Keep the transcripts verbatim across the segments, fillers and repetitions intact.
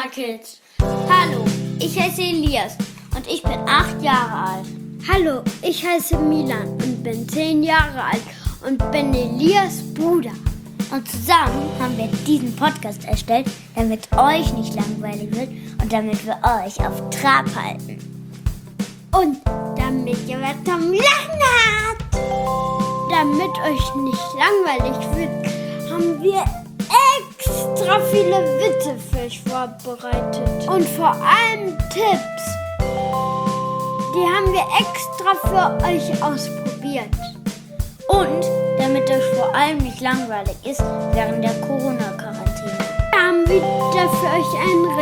Kids. Hallo, ich heiße Elias und ich bin acht Jahre alt. Hallo, ich heiße Milan und bin zehn Jahre alt und bin Elias Bruder. Und zusammen haben wir diesen Podcast erstellt, damit euch nicht langweilig wird und damit wir euch auf Trab halten. Und damit ihr was zum Lachen habt. Damit euch nicht langweilig wird, haben wir extra viele Witze für euch vorbereitet. Und vor allem Tipps. Die haben wir extra für euch ausprobiert. Und damit euch vor allem nicht langweilig ist während der Corona-Quarantäne, Wir haben wieder für euch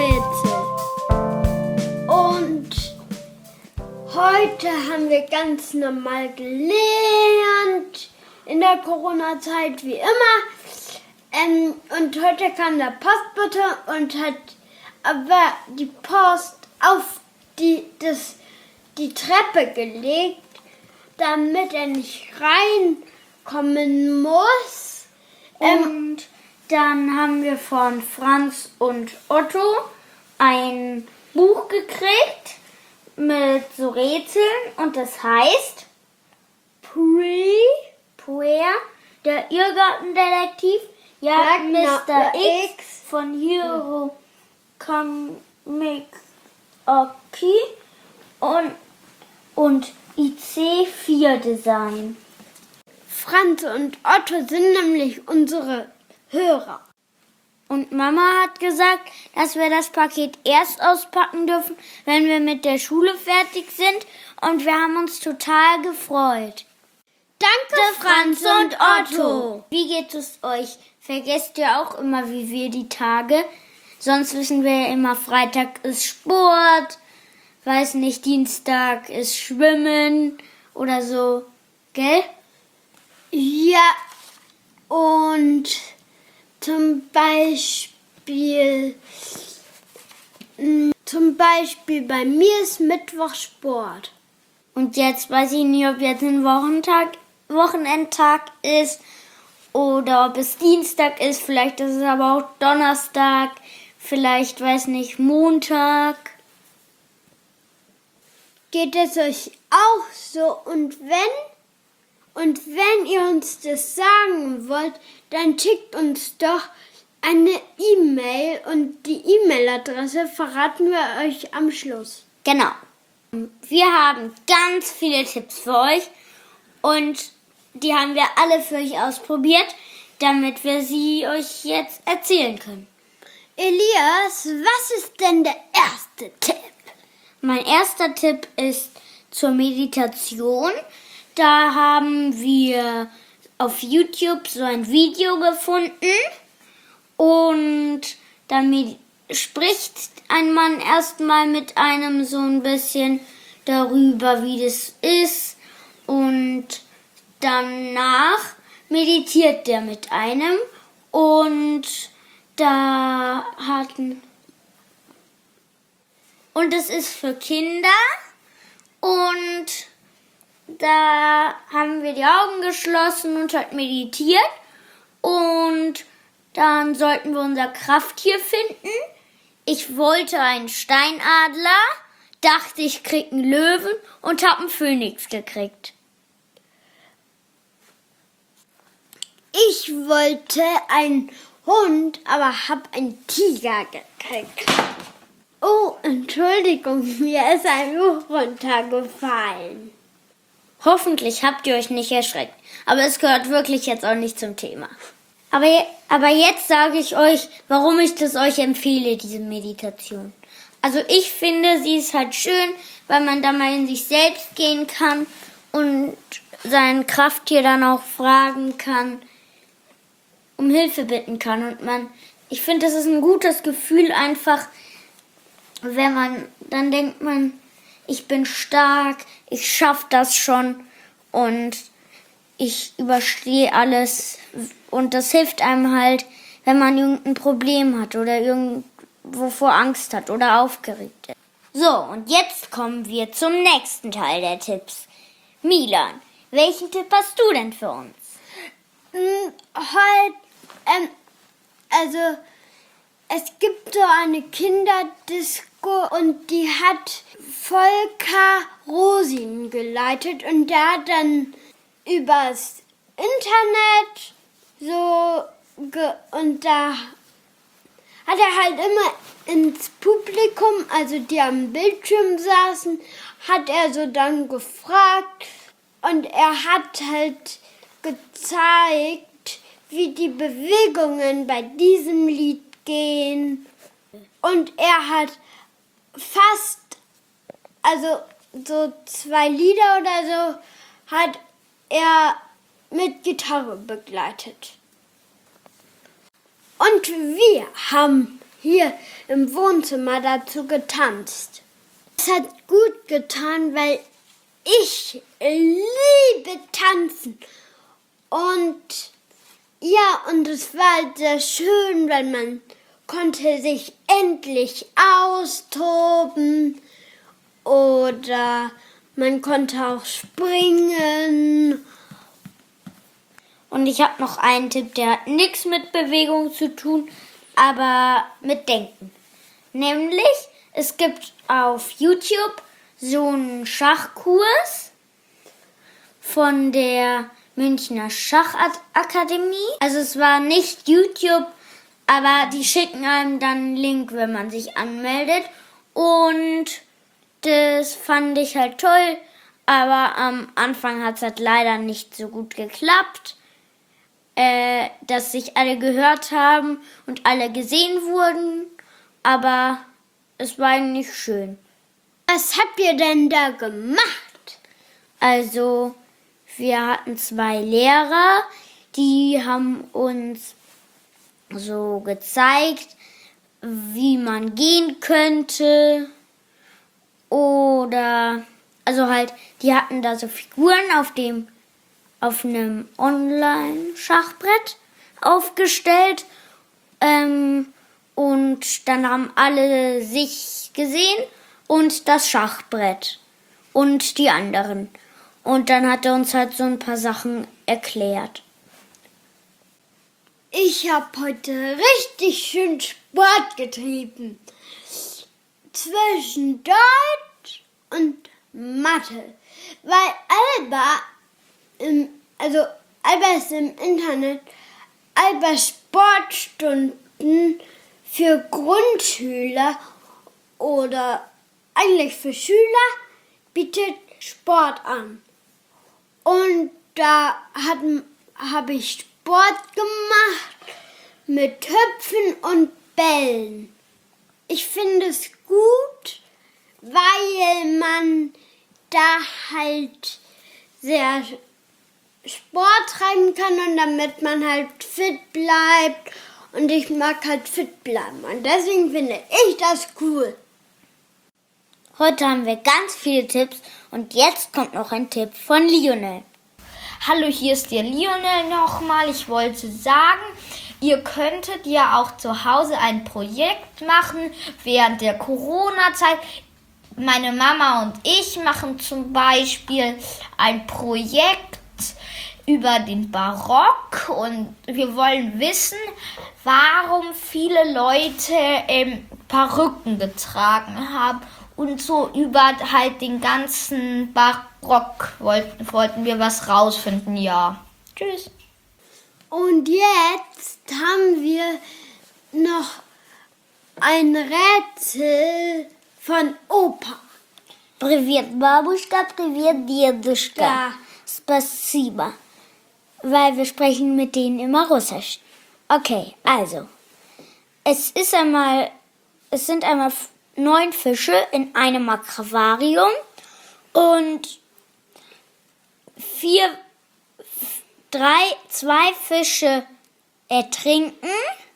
ein Rätsel. Und heute haben wir ganz normal gelernt, in der Corona-Zeit wie immer. Ähm, und heute kam der Postbote und hat aber die Post auf die, das, die Treppe gelegt, damit er nicht reinkommen muss. Ähm, und dann haben wir von Franz und Otto ein Buch gekriegt mit so Rätseln und das heißt Pre, Puer, der Irrgartendetektiv, jagt Mister X. X von Hero Comic Oki und, und I C vier Design. Franz und Otto sind nämlich unsere Hörer. Und Mama hat gesagt, dass wir das Paket erst auspacken dürfen, wenn wir mit der Schule fertig sind. Und wir haben uns total gefreut. Danke, Franz und Otto. Wie geht es euch? Vergesst ihr auch immer, wie wir die Tage? Sonst wissen wir ja immer, Freitag ist Sport, weiß nicht, Dienstag ist Schwimmen oder so. Gell? Ja, und zum Beispiel, mh, zum Beispiel bei mir ist Mittwoch Sport. Und jetzt weiß ich nicht, ob jetzt ein Wochentag, Wochenendtag ist oder ob es Dienstag ist. Vielleicht ist es aber auch Donnerstag, vielleicht, weiß nicht, Montag. Geht es euch auch so? Und wenn, und wenn ihr uns das sagen wollt, dann schickt uns doch eine E-Mail und die E-Mail-Adresse verraten wir euch am Schluss. Genau. Wir haben ganz viele Tipps für euch und die haben wir alle für euch ausprobiert, damit wir sie euch jetzt erzählen können. Elias, was ist denn der erste Tipp? Mein erster Tipp ist zur Meditation. Da haben wir auf YouTube so ein Video gefunden und damit spricht ein Mann erstmal mit einem so ein bisschen darüber, wie das ist und danach meditiert der mit einem und da hatten und es ist für Kinder und da haben wir die Augen geschlossen und hat meditiert und dann sollten wir unser Krafttier finden. Ich wollte einen Steinadler, dachte ich krieg einen Löwen und hab einen Phönix gekriegt. Ich wollte einen Hund, aber hab einen Tiger gekriegt. Oh, Entschuldigung, mir ist ein Buch runtergefallen. Hoffentlich habt ihr euch nicht erschreckt, aber es gehört wirklich jetzt auch nicht zum Thema. Aber, aber jetzt sage ich euch, warum ich das euch empfehle, diese Meditation. Also ich finde, sie ist halt schön, weil man da mal in sich selbst gehen kann und sein Krafttier dann auch fragen kann, um Hilfe bitten kann. Und man, ich finde, das ist ein gutes Gefühl einfach, wenn man, dann denkt man, ich bin stark, ich schaffe das schon und ich überstehe alles. Und das hilft einem halt, wenn man irgendein Problem hat oder irgendwovor Angst hat oder aufgeregt ist. So, und jetzt kommen wir zum nächsten Teil der Tipps. Milan, welchen Tipp hast du denn für uns? Hm, halt, ähm, also es gibt so eine Kinderdisco und die hat Volker Rosin geleitet und der hat dann übers Internet so ge- und da hat er halt immer ins Publikum, also die am Bildschirm saßen, hat er so dann gefragt und er hat halt gezeigt, wie die Bewegungen bei diesem Lied gehen. Und er hat fast, also so zwei Lieder oder so, hat er mit Gitarre begleitet. Und wir haben hier im Wohnzimmer dazu getanzt. Es hat gut getan, weil ich liebe tanzen. Und ja, und es war halt sehr schön, weil man konnte sich endlich austoben oder man konnte auch springen. Und ich habe noch einen Tipp, der hat nichts mit Bewegung zu tun, aber mit Denken. Nämlich, es gibt auf YouTube so einen Schachkurs von der Münchner Schachakademie. Also es war nicht YouTube, aber die schicken einem dann einen Link, wenn man sich anmeldet. Und das fand ich halt toll, aber am Anfang hat es halt leider nicht so gut geklappt, äh, dass sich alle gehört haben und alle gesehen wurden, aber es war eigentlich schön. Was habt ihr denn da gemacht? Also, wir hatten zwei Lehrer, die haben uns so gezeigt, wie man gehen könnte. Oder, also halt, die hatten da so Figuren auf dem, auf einem Online-Schachbrett aufgestellt. Ähm, und dann haben alle sich gesehen und das Schachbrett und die anderen. Und dann hat er uns halt so ein paar Sachen erklärt. Ich habe heute richtig schön Sport getrieben. Zwischen Deutsch und Mathe. Weil Alba, im, also Alba ist im Internet, Alba Sportstunden für Grundschüler oder eigentlich für Schüler bietet Sport an. Und da habe ich Sport gemacht mit Hüpfen und Bällen. Ich finde es gut, weil man da halt sehr Sport treiben kann und damit man halt fit bleibt. Und ich mag halt fit bleiben. Und deswegen finde ich das cool. Heute haben wir ganz viele Tipps und jetzt kommt noch ein Tipp von Lionel. Hallo, hier ist der Lionel nochmal. Ich wollte sagen, ihr könntet ja auch zu Hause ein Projekt machen während der Corona-Zeit. Meine Mama und ich machen zum Beispiel ein Projekt über den Barock und wir wollen wissen, warum viele Leute ähm, Perücken getragen haben. Und so über halt den ganzen Barock wollten, wollten wir was rausfinden, ja. Tschüss. Und jetzt haben wir noch ein Rätsel von Opa. Привет, бабушка, привет, Deduschka. Ja. Spasiba. Weil wir sprechen mit denen immer Russisch. Okay, also. Es ist einmal, es sind einmal neun Fische in einem Aquarium und vier, drei, zwei Fische ertrinken,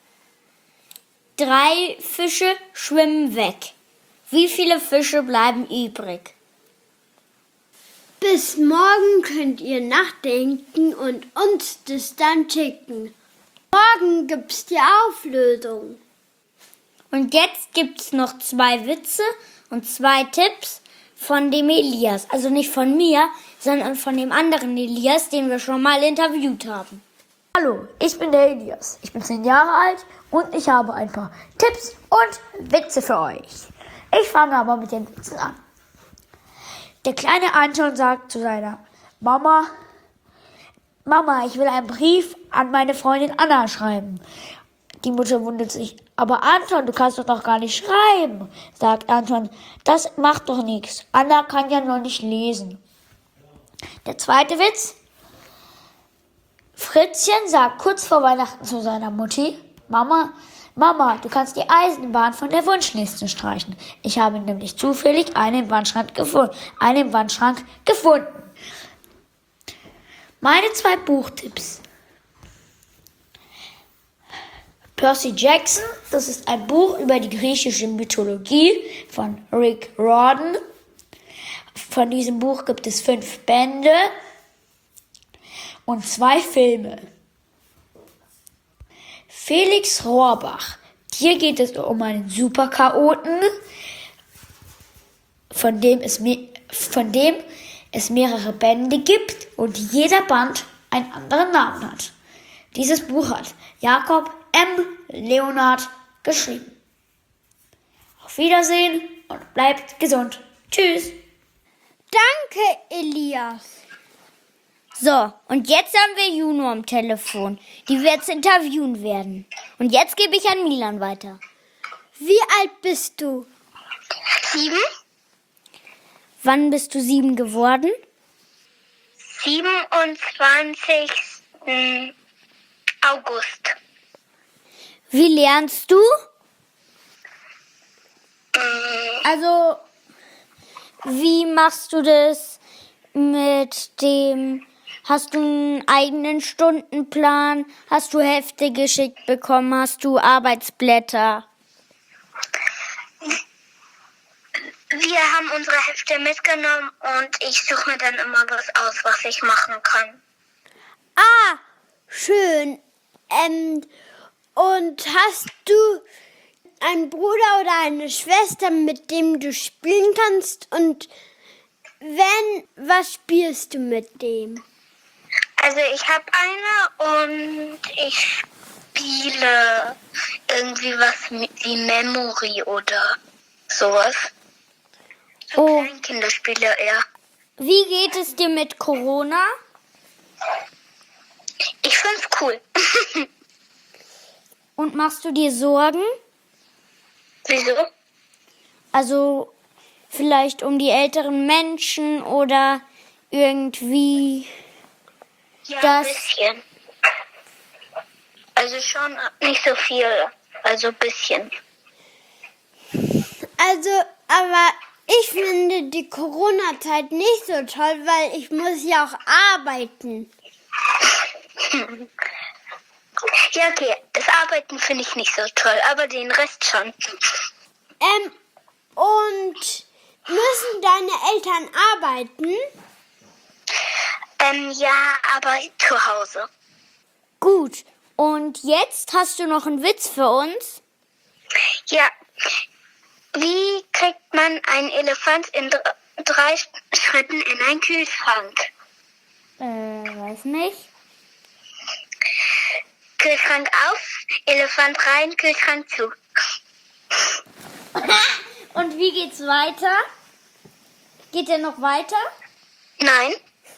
drei Fische schwimmen weg. Wie viele Fische bleiben übrig? Bis morgen könnt ihr nachdenken und uns das dann schicken. Morgen gibt's die Auflösung. Und jetzt gibt's noch zwei Witze und zwei Tipps von dem Elias. Also nicht von mir, sondern von dem anderen Elias, den wir schon mal interviewt haben. Hallo, ich bin der Elias. Ich bin zehn Jahre alt und ich habe ein paar Tipps und Witze für euch. Ich fange aber mit den Witzen an. Der kleine Anton sagt zu seiner Mama, Mama, ich will einen Brief an meine Freundin Anna schreiben. Die Mutter wundert sich, aber Anton, du kannst doch noch gar nicht schreiben, sagt Anton. Das macht doch nichts. Anna kann ja noch nicht lesen. Der zweite Witz. Fritzchen sagt kurz vor Weihnachten zu seiner Mutti, Mama, Mama, du kannst die Eisenbahn von der Wunschliste streichen. Ich habe nämlich zufällig einen im Wandschrank gefunden. Einen im Wandschrank gefunden. Meine zwei Buchtipps. Percy Jackson, das ist ein Buch über die griechische Mythologie von Rick Riordan. Von diesem Buch gibt es fünf Bände und zwei Filme. Felix Rohrbach. Hier geht es um einen Superchaoten, von dem es, me- von dem es mehrere Bände gibt und jeder Band einen anderen Namen hat. Dieses Buch hat Jakob M. Leonhardt geschrieben. Auf Wiedersehen und bleibt gesund. Tschüss. Danke, Elias. So, und jetzt haben wir Juno am Telefon, die wir jetzt interviewen werden. Und jetzt gebe ich an Milan weiter. Wie alt bist du? Sieben? Wann bist du sieben geworden? siebenundzwanzigsten August. Wie lernst du? Also, wie machst du das mit dem, hast du einen eigenen Stundenplan? Hast du Hefte geschickt bekommen? Hast du Arbeitsblätter? Wir haben unsere Hefte mitgenommen und ich suche mir dann immer was aus, was ich machen kann. Ah, schön. Ähm, und hast du einen Bruder oder eine Schwester, mit dem du spielen kannst? Und wenn, was spielst du mit dem? Also ich habe eine und ich spiele irgendwie was mit wie Memory oder sowas. So Oh. Kleinkinderspiele eher. Wie geht es dir mit Corona? Ich find's cool. Und machst du dir Sorgen? Wieso? Also vielleicht um die älteren Menschen oder irgendwie Ja, Das- ein bisschen. Also schon nicht so viel. Also ein bisschen. Also, aber ich finde die Corona-Zeit nicht so toll, weil ich muss ja auch arbeiten. Ja, okay. Das Arbeiten finde ich nicht so toll, aber den Rest schon. Ähm, und müssen deine Eltern arbeiten? Ähm, ja, aber zu Hause. gut. Und jetzt hast du noch einen Witz für uns? Ja. Wie kriegt man einen Elefant in dr- drei Schritten in einen Kühlschrank? Äh, weiß nicht. Kühlschrank auf, Elefant rein, Kühlschrank zu. Und wie geht's weiter? Geht er noch weiter? Nein.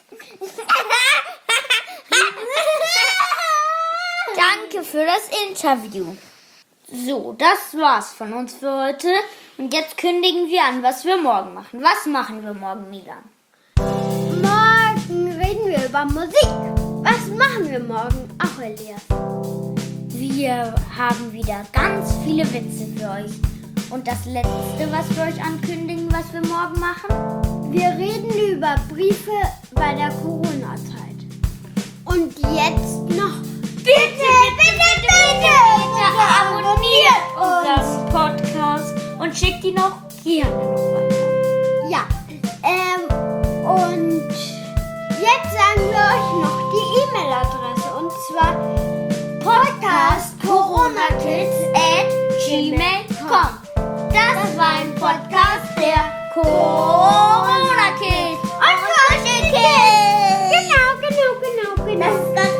Danke für das Interview. So, das war's von uns für heute. Und jetzt kündigen wir an, was wir morgen machen. Was machen wir morgen, Milan? Morgen reden wir über Musik. Was machen wir morgen? Ach, Elias. Wir haben wieder ganz viele Witze für euch. Und das Letzte, was wir euch ankündigen, was wir morgen machen? Wir reden über Briefe bei der Corona-Zeit. Und jetzt noch. Bitte, bitte, bitte, Bitte abonniert unseren Podcast und schickt ihn auch gerne noch weiter. Ja, ähm, und jetzt sagen wir euch noch die E-Mail-Adresse. Und zwar podcast corona kids at gmail punkt com. Das war ein Podcast der Corona Kids. und Kids. Genau, genau, genau, genau. Das ist ganz